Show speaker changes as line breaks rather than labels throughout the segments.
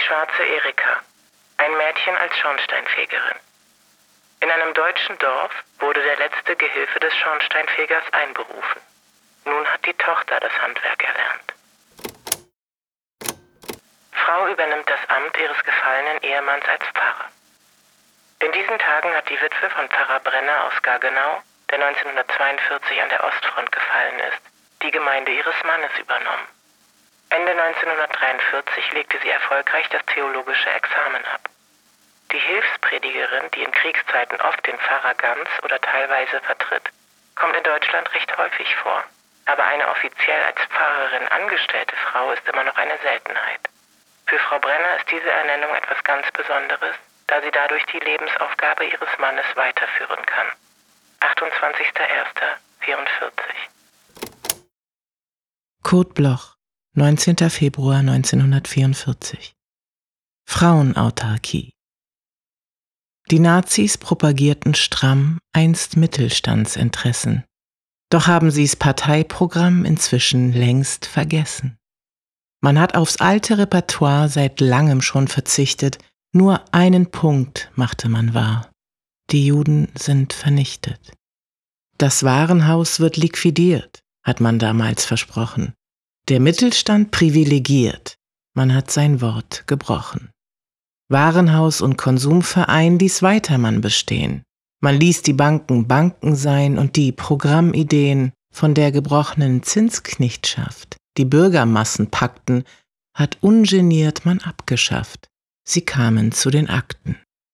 Schwarze Erika, ein Mädchen als Schornsteinfegerin. In einem deutschen Dorf wurde der letzte Gehilfe des Schornsteinfegers einberufen. Nun hat die Tochter das Handwerk erlernt. Frau übernimmt das Amt ihres gefallenen Ehemanns als Pfarrer. In diesen Tagen hat die Witwe von Pfarrer Brenner aus Gaggenau, der 1942 an der Ostfront gefallen ist, die Gemeinde ihres Mannes übernommen. Ende 1943 legte sie erfolgreich das theologische Examen ab. Die Hilfspredigerin, die in Kriegszeiten oft den Pfarrer ganz oder teilweise vertritt, kommt in Deutschland recht häufig vor. Aber eine offiziell als Pfarrerin angestellte Frau ist immer noch eine Seltenheit. Für Frau Brenner ist diese Ernennung etwas ganz Besonderes, da sie dadurch die Lebensaufgabe ihres Mannes weiterführen kann. 28.01.44.
Kurt Bloch, 19. Februar 1944. Frauenautarkie. Die Nazis propagierten stramm einst Mittelstandsinteressen. Doch haben sie's Parteiprogramm inzwischen längst vergessen. Man hat aufs alte Repertoire seit langem schon verzichtet, nur einen Punkt machte man wahr. Die Juden sind vernichtet. Das Warenhaus wird liquidiert, hat man damals versprochen. Der Mittelstand privilegiert, man hat sein Wort gebrochen. Warenhaus und Konsumverein ließ weitermann bestehen. Man ließ die Banken Banken sein und die Programmideen von der gebrochenen Zinsknechtschaft, die Bürgermassen packten, hat ungeniert man abgeschafft. Sie kamen zu den Akten.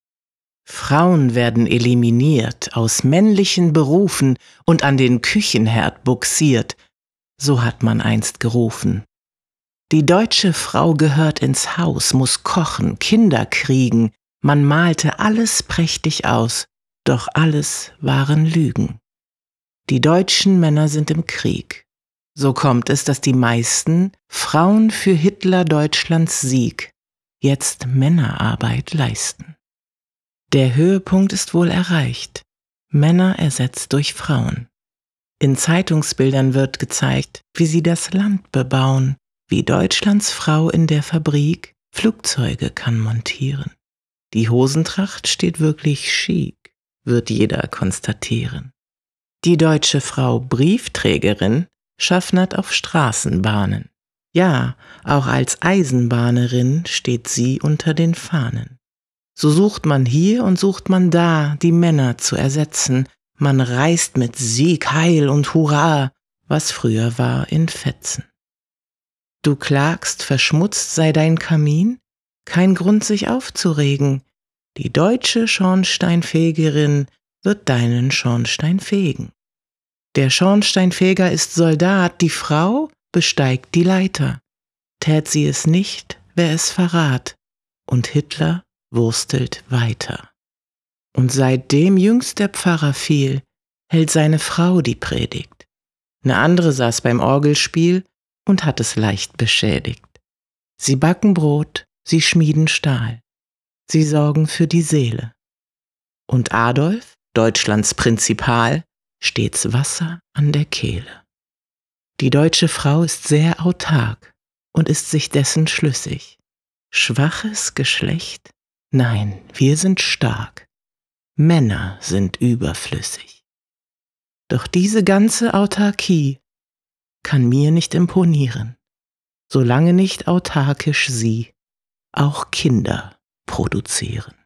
Frauen werden eliminiert, aus männlichen Berufen und an den Küchenherd buxiert, so hat man einst gerufen. Die deutsche Frau gehört ins Haus, muss kochen, Kinder kriegen, man malte alles prächtig aus, doch alles waren Lügen. Die deutschen Männer sind im Krieg. So kommt es, dass die meisten Frauen für Hitler Deutschlands Sieg jetzt Männerarbeit leisten. Der Höhepunkt ist wohl erreicht. Männer ersetzt durch Frauen. In Zeitungsbildern wird gezeigt, wie sie das Land bebauen, wie Deutschlands Frau in der Fabrik Flugzeuge kann montieren. Die Hosentracht steht wirklich chic, wird jeder konstatieren. Die deutsche Frau Briefträgerin schaffnert auf Straßenbahnen. Ja, auch als Eisenbahnerin steht sie unter den Fahnen. So sucht man hier und sucht man da, die Männer zu ersetzen. Man reißt mit Sieg, Heil und Hurra, was früher war, in Fetzen. Du klagst, verschmutzt sei dein Kamin? Kein Grund, sich aufzuregen. Die deutsche Schornsteinfegerin wird deinen Schornstein fegen. Der Schornsteinfeger ist Soldat, die Frau besteigt die Leiter. Tät sie es nicht, wär es Verrat, und Hitler wurstelt weiter. Und seitdem jüngst der Pfarrer fiel, hält seine Frau die Predigt. Eine andere saß beim Orgelspiel und hat es leicht beschädigt. Sie backen Brot, sie schmieden Stahl, sie sorgen für die Seele. Und Adolf, Deutschlands Prinzipal, stets Wasser an der Kehle. Die deutsche Frau ist sehr autark und ist sich dessen schlüssig. Schwaches Geschlecht? Nein, wir sind stark. Männer sind überflüssig. Doch diese ganze Autarkie kann mir nicht imponieren, solange nicht autarkisch sie auch Kinder produzieren.